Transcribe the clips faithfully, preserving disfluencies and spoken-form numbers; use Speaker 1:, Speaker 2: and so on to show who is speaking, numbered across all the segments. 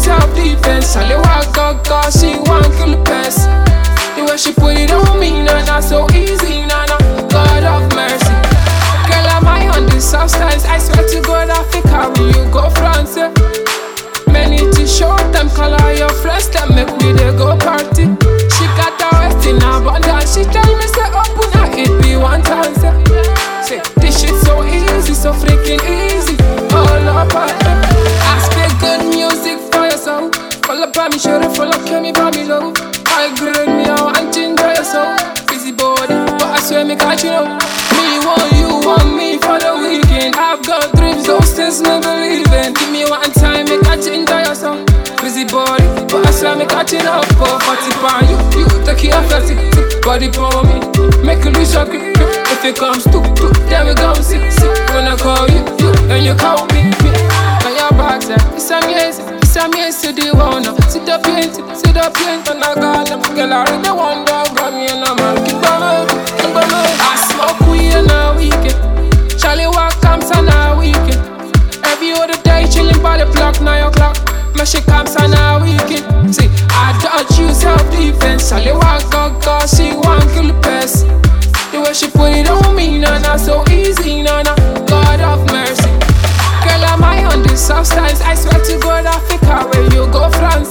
Speaker 1: self-defense. Charlie walk gaga, she want kill the pest. The way she put it on me, nah, nah, so easy, nah, nah. God of mercy. Girl, am I on this substance? I swear to God, I think how you go France, yeah. Many to show them color your friends, them make me they go party. She got the rest in abundance. She tell me say open her it be one time, say. Say this shit so easy, so freaking easy. All up her. I speak good music for your soul. Follow up on me, show it, follow up, me by me low. I grade me, I want to enjoy your soul. Busy body, but I swear me catch you know. Me want you, want me for the weekend. I've got dreams, those things no believe in. Give me one time, make I enjoy your soul. Busy body, but I swear me catching up for forty pound. You, you take care of your sick body for me. Make a lose your grip. If it comes to, to, then we go sit, sit. When I call you, you, and you call me, me. Now your back there, it's amazing. It's amazing, the one. Sit up, paint, sit up, paint, and I got them. Girl, I really wonder, grab me and I'm on. Keep on up, keep on up. I smoke weed on a weekend. Charlie walk comes on a weekend. Every other day, chilling by the block, nine o'clock. My shit comes on a weekend. See, I don't use self-defense. Charlie walk, go, go, she want kill the pest. The way she put it on me, nah, nah, so easy, nah, nah. God of mercy. Girl, am I on this substance? I swear to God, Africa, where you go, France.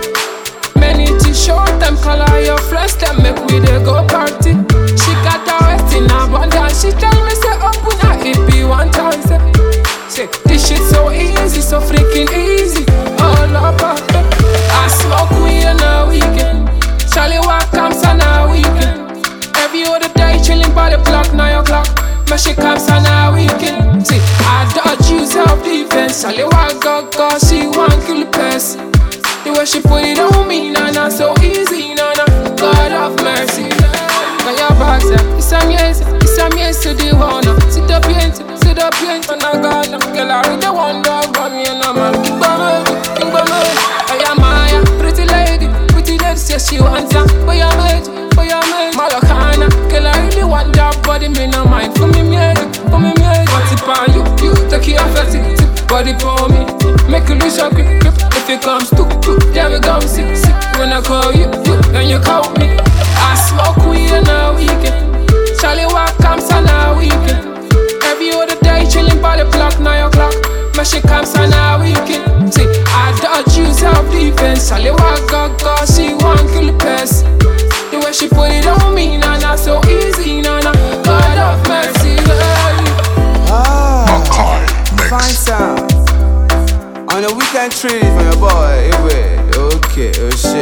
Speaker 1: Many to show them color your friends, them make we they go party. She got the rest in abundance. She tell me, say, open her it be one time, say. Say, this shit so easy, so freaking easy. All up her. I smoke weed on a weekend. Charlie walk comes on a weekend. Every other day, chilling by the block, nine o'clock. My shit comes on a weekend. See, I don't use self-defense. Charlie walk gaga, she want kill the pest. The way she put it on me, nah, nah, so easy, nah, nah. God of mercy. Got your back there, it's amazing, it's amazing, the one. Sit up, paint, sit up, paint, and I got them. Girl, I really wonder, grab me and I'm on. King Bama, King Bama. I am Maya, pretty lady, pretty lady, says she wants her. But you're made, but you're made. Malakana, girl, I really want that body, me no mind. For me, music, for me, music. What's it on you, you, take care of your sick body for me. Make you lose your grip, grip. If it comes to, to, then we go sit, sit. When I call you, you, then you call me. I smoke weed on a weekend. Charlie walk comes on a weekend. Every other day, chilling by the block, nine o'clock. My shit comes on a weekend. See, I don't use self-defense. Charlie walk gaga, she want kill the pest. The way she put it on me, nah, nah, so easy, nah, nah. God of mercy, hey.
Speaker 2: Ah,
Speaker 3: Fine sound. On the weekend treat for your boy, anyway. Okay, oh shit.